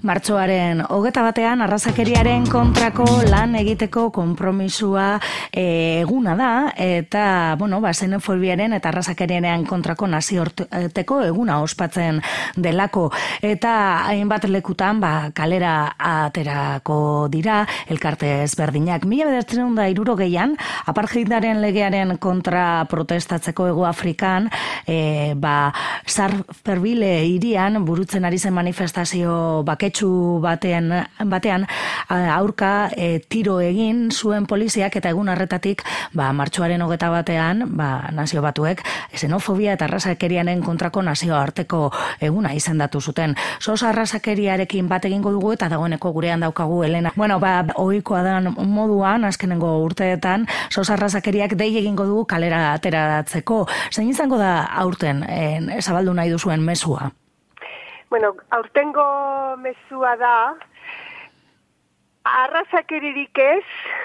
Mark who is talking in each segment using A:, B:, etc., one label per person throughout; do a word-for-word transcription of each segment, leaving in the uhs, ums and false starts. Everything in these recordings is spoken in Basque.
A: Martxoaren hogeta batean arrazakeriaren kontrako lan egiteko konpromisua e, eguna da, eta, bueno, ba, xenofobiaren eta arrazakeriaren kontrako nazioarteko eguna ospatzen delako. Eta hainbat lekutan, ba, kalera aterako dira, elkarte ezberdinak. Mila bederatziehun eta hirurogeian, apartheidaren legearen kontra protestatzeko Hego Afrikan, e, ba, Sharpeville hirian burutzen ari zen manifestazio baketsu batean, batean aurka e, tiro egin zuen poliziak, eta egun harretatik ba, martxoaren hogeta batean ba, nazio batuek xenofobia eta arrazakerianen kontrako nazioarteko eguna izendatu zuten. Sos arrazakeriarekin bat egingo dugu eta dagoeneko gurean daukagu Elena. Bueno, ba, ohikoa dan moduan, azkenengo urteetan, sos arrazakeriak dei egingo dugu kalera ateratzeko. Zein izango da aurten e, zabaldu nahi duzuen mezua?
B: Bueno, aurtengo mezua da, arrazakeririk ez,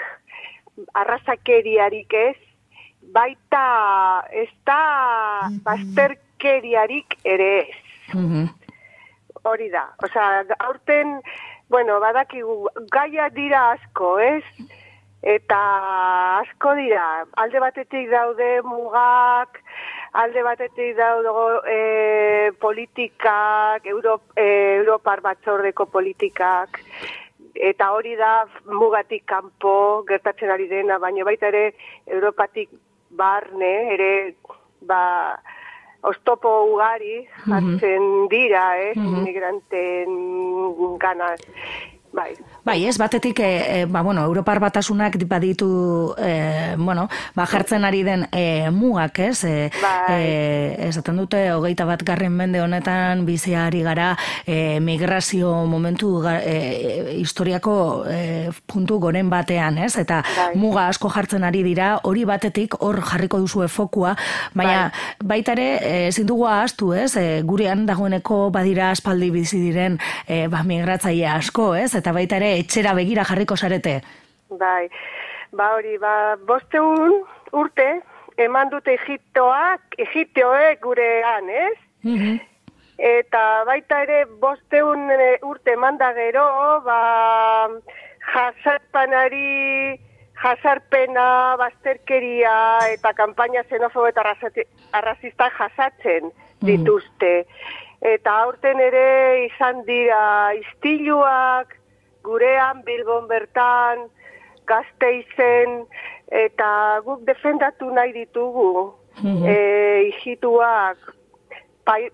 B: arrazakeriarik ez, baita ez da bazterkeriarik ere ez.
A: Mm-hmm.
B: Hori da, osea, aurten, bueno, badakigu, gaia dira asko, ez? Eta asko dira, alde batetik daude mugak, alde batetik daude e, politikak, Europ, e, Europar batzordeko politikak, eta hori da mugatik kanpo gertatzen ari dena, baina baita ere Europatik barne, ere, ba, oztopo ugari hartzen dira, ez, mm-hmm. migranten ganaz. Bai.
A: Bai, ez, batetik, e, e, ba, bueno, Europar Batasunak baditu, e, bueno, ba, jartzen ari den e, mugak, ez? E,
B: bai.
A: E, esaten dute, hogeita bat garren mende honetan biziari gara e, migrazio momentu e, historiako e, puntu goren batean, ez? Eta bai. Muga asko jartzen ari dira, hori batetik hor jarriko duzue fokua, baina bai. Baita ere, ezin dugu ahaztu, ez? E, gurean dagoeneko badira aspaldi bizi diren e, ba, migratzaile asko, ez? Eta baita ere etxera begira jarriko zarete.
B: Bai, ba hori, ba, bosteun urte, eman dute Egiptoak, Egiptoek gurean, ez?
A: Mm-hmm.
B: Eta baita ere bosteun urte eman da gero, ba, jasarpanari, jasarpena, bazterkeria eta kanpaina xenofobo eta arrazista jasatzen dituzte. Mm-hmm. Eta aurten ere izan dira istiluak, gurean, Bilbon bertan, Gasteizen, eta guk defendatu nahi ditugu. Mm-hmm. E, Ijituak pai,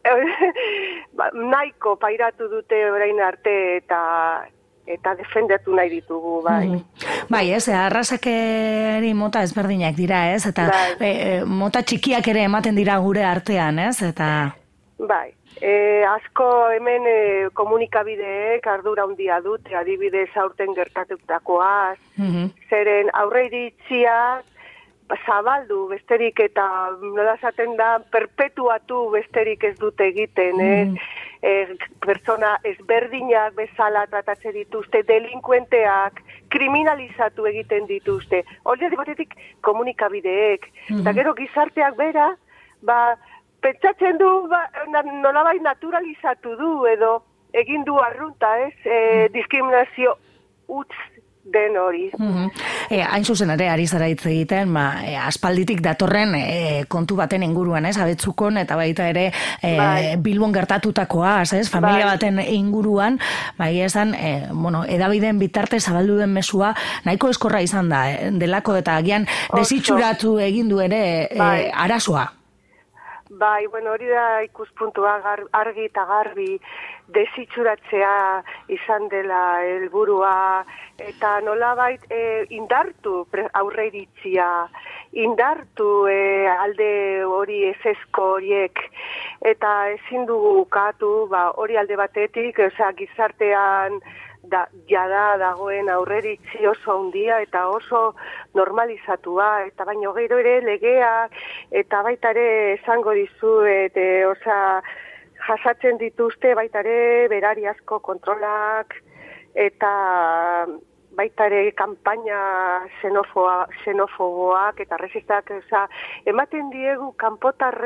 B: nahiko pairatu dute orain arte, eta eta defendatu nahi ditugu, bai.
A: Mm-hmm. Bai, ez, arrazakeri mota ezberdinak dira, ez? Eta bai. e, mota txikiak ere ematen dira gure artean, ez? Eta...
B: Bai. E, asko hemen e, komunikabideek ardura handia dute, adibidez aurten gertatutakoaz, mm-hmm. zeren aurre iritzia zabaldu besterik eta nola esaten da perpetuatu besterik ez dute egiten, mm-hmm. eh? E, pertsona ezberdinak bezala tratatzen dituzte, delinkuenteak, kriminalizatu egiten dituzte. Hori batetik komunikabideek, mm-hmm. eta gero gizarteak bera, ba, pentsatzen du, ba, nolabait naturalizatu du, edo egin du arrunta, ez, e, diskriminazio utz den hori.
A: Mm-hmm. E, hain zuzen ere, ari zara hitz egiten, ma, e, aspalditik datorren e, kontu baten inguruan, ez, abetzukon, eta baita ere e, bai. Bilbon gertatutakoaz, ez, familia bai. Baten inguruan, bai esan, e, bueno, edabideen bitarte zabaldu den mesua, nahiko eskorra izan da, eh, delako eta agian desitxuratu egin du ere bai. e, arazoa.
B: Bai, bueno, hori da ikuspuntua argi eta garbi desitxuratzea izan dela helburua, eta nolabait e, indartu aurre iritzia, indartu e, alde hori ezezko horiek, eta ezin dugu ukatu, ba, hori alde batetik, osea, gizartean da, jada dagoen aurreritzi oso handia eta oso normalizatua, eta baino gero ere legea, eta baita ere esango dizuet, e, osea, jasatzen dituzte baita ere berari asko kontrolak, eta baita ere kanpaina xenofoa, xenofoboak eta resistak, osea, ematen diegu kanpotarren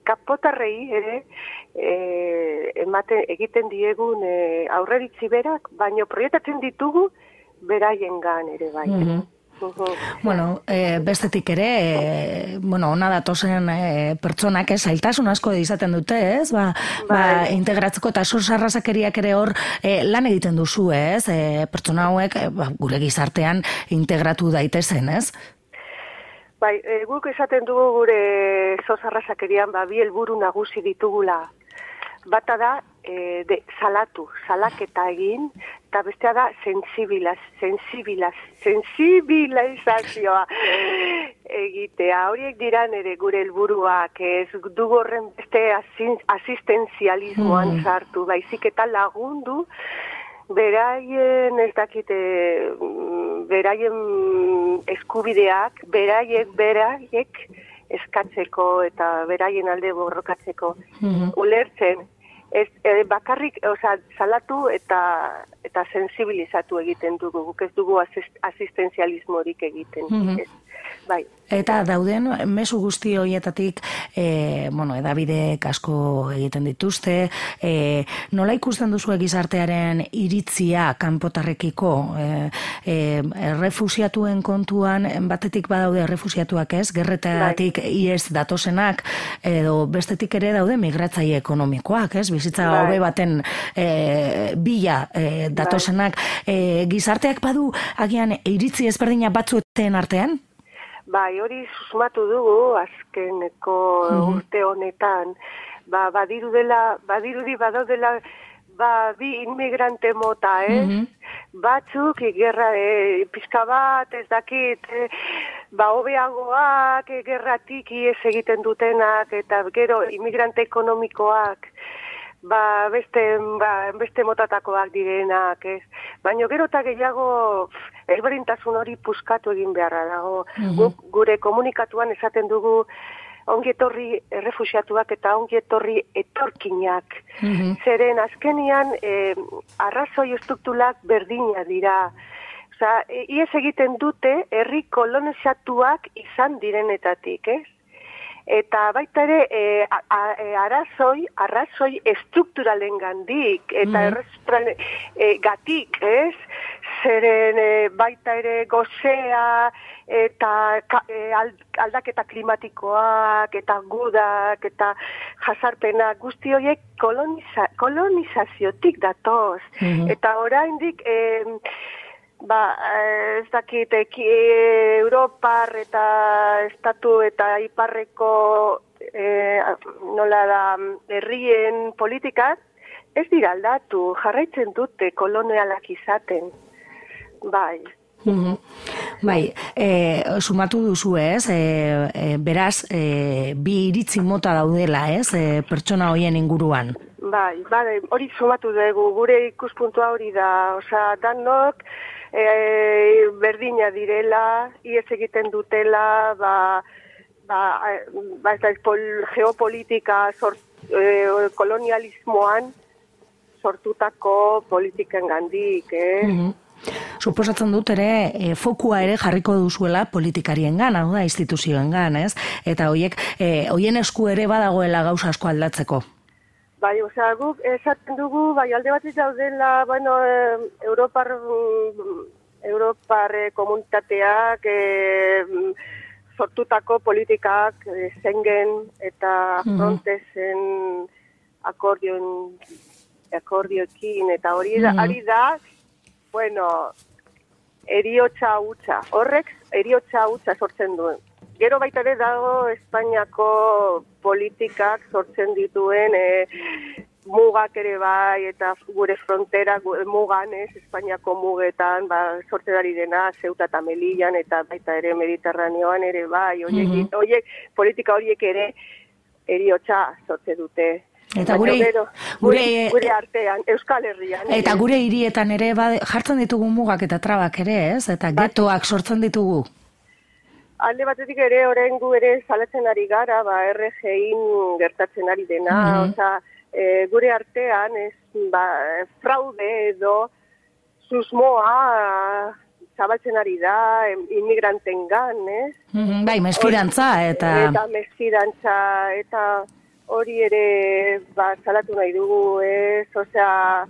B: kapotarrei ere e, ematen, egiten diegun e, aurreritzi berak, baino proiektatzen ditugu beraiengan ere bai.
A: Mm-hmm. Bueno, e, bestetik ere, e, bueno, ona datozen e, pertsonak, ez, zailtasun asko izaten dute, ez, ba, ba integratzeko eta sos arrazakeriak ere hor e, lan egiten duzu, ez, e, pertsona hauek e, ba, gure gizartean integratu daitezen, ez?
B: Bai, e, guk esaten dugu gure sos arrazakerian, ba, bi helburu nagusi ditugula. Bata da, e, de, salatu, salaketa egin, eta bestea da, sensibilaz, sensibilaz, sensibilizazioa egitea. Horiek diran ere gure helburuak, ez dugu horren beste asistenzialismoan sartu, baizik eta lagundu, beraien, ez dakite, beraien eskubideak, beraiek, beraiek, eskatzeko eta beraien alde borrokatzeko. Mm-hmm. Ulertzen, ez, e, bakarrik, oza, salatu eta eta sensibilizatu egiten dugu, guk ez dugu asist, asistenzialismorik egiten. Mm-hmm. Ez, bai.
A: Eta dauden mezu guzti horietatik, e, bueno, edabidek asko egiten dituzte, e, nola ikusten duzu gizartearen iritzia kanpotarrekiko, e, e, refusiatuen kontuan, batetik badaude refusiatuak ez, gerretatik bai. Iez datozenak, edo bestetik ere daude migratzaile ekonomikoak, ez, bizitza bai. Hobe baten e, bila e, datozenak, bai. e, gizarteak badu agian iritzi ezberdina batzueten artean?
B: Bai, hori susmatu dugu azkeneko mm-hmm. urte honetan, ba, badiru dela, badirudi badaudela, ba, bi inmigrante mota, ez? Mm-hmm. Batzuk, gerra, e, pizka bat, ez dakit, e, ba, hobeagoak, e, gerratik iez egiten dutenak, eta gero inmigrante ekonomikoak, ba, beste, ba, beste motatakoak direnak, ez? Baina gero eta gehiago ezberdintasun hori puskatu egin beharra dago. Mm-hmm. Gure komunikatuan esaten dugu ongi etorri errefuxiatuak eta ongi etorri etorkinak. Mm-hmm. Zeren azkenian eh, arrazoi estrukturak berdina dira. Osa, iez egiten dute herri kolonizatuak izan direnetatik, ez? Eta baita ere e, a, a, arazoi, arrazoi estrukturalen gandik, eta mm-hmm. e, gatik, ez? Zeren e, baita ere gozea, eta ka, e, aldaketa klimatikoak, eta gudak, eta jasarpenak, guzti horiek koloniza, kolonizaziotik datoz. Mm-hmm. Eta oraindik... E, Ba, ez dakit, eki, Europar eta Estatu eta Iparreko e, nola da, herrien politikak, ez dira aldatu, jarraitzen dute kolonialak izaten. Bai.
A: Mm-hmm. Bai, e, sumatu duzu ez, e, e, beraz, e, bi iritzi mota daudela ez, e, pertsona horien inguruan.
B: Bai, bai, hori sumatu dugu, gure ikuspuntua hori da, osea, danok, E, berdina direla, iez egiten dutela, ba, ba, ba ez da, pol, geopolitika sort, e, kolonialismoan sortutako politiken gandik, eh? Mm-hmm.
A: Suposatzen dut ere, e, fokua ere jarriko duzuela politikarien gan, hau da, instituzioen gan, ez? Eta hoiek, e, hoien esku ere badagoela gauza asko aldatzeko.
B: Bai, osea, guk esaten dugu, bai, alde bat daudela, bueno, eh, Europar, Europar eh, komunitateak eh, sortutako politikak eh, Schengen eta Frontexen akordioen, akordioekin, eta hori da, mm-hmm. ari da, bueno, eriotza hutsa, horrek eriotza hutsa sortzen duen. Gero baita ere dago Espainiako politikak sortzen dituen e, mugak ere bai, eta gure frontera mugan, ez, Espainiako mugetan, ba, sortzen ari dena, Ceuta eta Melillan, eta baita ere Mediterraneoan ere bai, oiek, mm-hmm. oiek, politika horiek ere eriotza sortzen dute.
A: Eta gure,
B: gure, gure, gure artean, Euskal Herrian.
A: Eta gure hirietan ere ba, jartzen ditugu mugak eta trabak ere, ez? Eta getoak sortzen ditugu.
B: Alde batetik ere, orain gu ere salatzen ari gara, ba, R G in gertatzen ari dena, mm-hmm. oza, e, gure artean, ez, ba, fraude edo susmoa zabaltzen ari da, inmigranten gan, ez?
A: Mm-hmm. Bai, mesfidantza, eta...
B: Eta mesfidantza, eta, hori ere ba, salatu nahi dugu, ez, osea...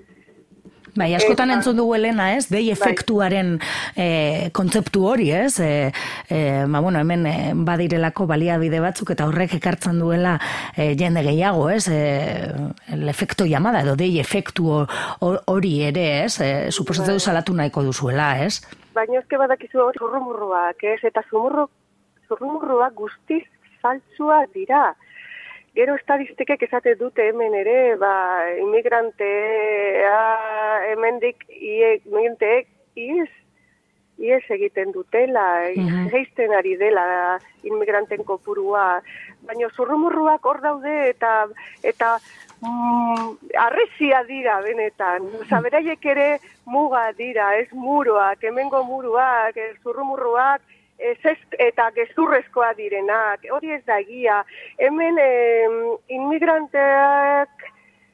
A: Bai, askotan e, entzun dugu Elena, ez? Dei efektuaren e, kontzeptu hori, ez? E, e, ba, bueno, hemen e, badirelako baliabide batzuk eta horrek ekartzen duela e, jende gehiago, ez? E, el efekto llamada edo dei efektu hori ere, ez? E, suposatzen du salatu nahiko duzuela, ez?
B: Baina ezke badakizu hori zurrumurruak, ez? Eta zurrumurru, zurrumurruak guztiz faltsua dira. Gero estadistikek esate dute hemen ere, ba, inmigrantea, hemendik, inmigranteek, ies, ies egiten dutela, uh-huh. geisten ari dela inmigranten kopurua. Baina zurrumurruak hor daude eta eta mm, arrezia dira benetan. Osa, beraiek ere muga dira, ez muroak, hemengo muruak, zurrumurruak, Ez ez, eta gezurrezkoa direnak, hori ez da egia. Hemen eh, inmigranteak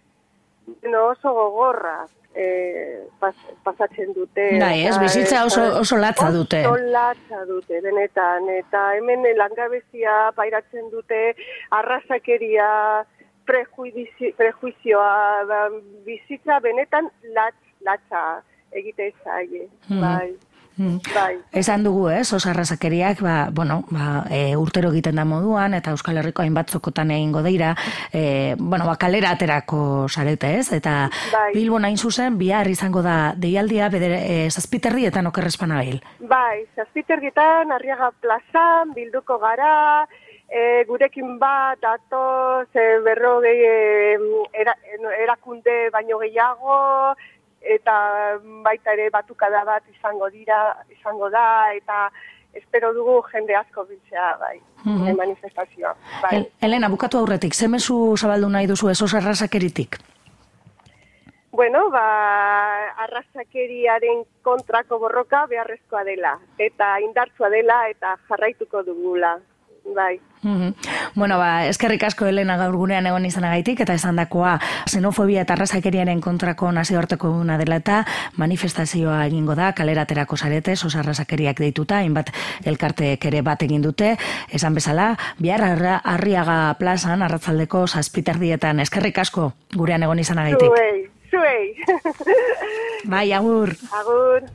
B: no, oso gogorra eh, pas, pasatzen dute.
A: Bai, ez, bizitza oso, oso latza dute.
B: Oso latza dute, benetan. Eta hemen langabezia pairatzen dute, arrazakeria, prejuizio, prejuizioa, bizitza benetan latz, latza egite zaie, mm. bai.
A: Bai. Esan dugu, ez, oso arrazakeriak, ba, bueno, ba, e, urtero egiten da moduan, eta Euskal Herriko hainbat zokotan egingo dira, e, bueno, ba, kalera aterako sarete, ez, eta bai. Bilbon hain zuzen, bihar izango da deialdia, bedere, e, zazpiterrietan okerrezpana bil.
B: Bai, zazpiterrietan, Arriaga plazan, bilduko gara, e, gurekin bat, atoz, e, berrogei e, era, erakunde baino gehiago, eta baita ere batukada bat izango dira, izango da, eta espero dugu jende asko biltzea, bai, mm-hmm. manifestazioa. Bai.
A: Elena, bukatu aurretik, ze mezu zabaldu nahi duzu ez oso arrazakeritik?
B: Bueno, ba, arrazakeriaren kontrako borroka beharrezkoa dela, eta indartsua dela, eta jarraituko dugula. Bai.
A: Mm-hmm. Bueno, ba, eskerrik asko Elena gaur gurean egon izanagaitik eta esandakoa xenofobia eta arrazakeriaren kontrako nazioarteko eguna dela eta manifestazioa egingo da, kaleraterako zarete, sos arrazakeriak deituta, hainbat elkarteek ere bat egin dute, esan bezala, bihar Arriaga plazan, arratzaldeko zazpiterdietan, eskerrik asko gurean egon izanagaitik.
B: Zuei, zuei.
A: Bai, agur.
B: Agur.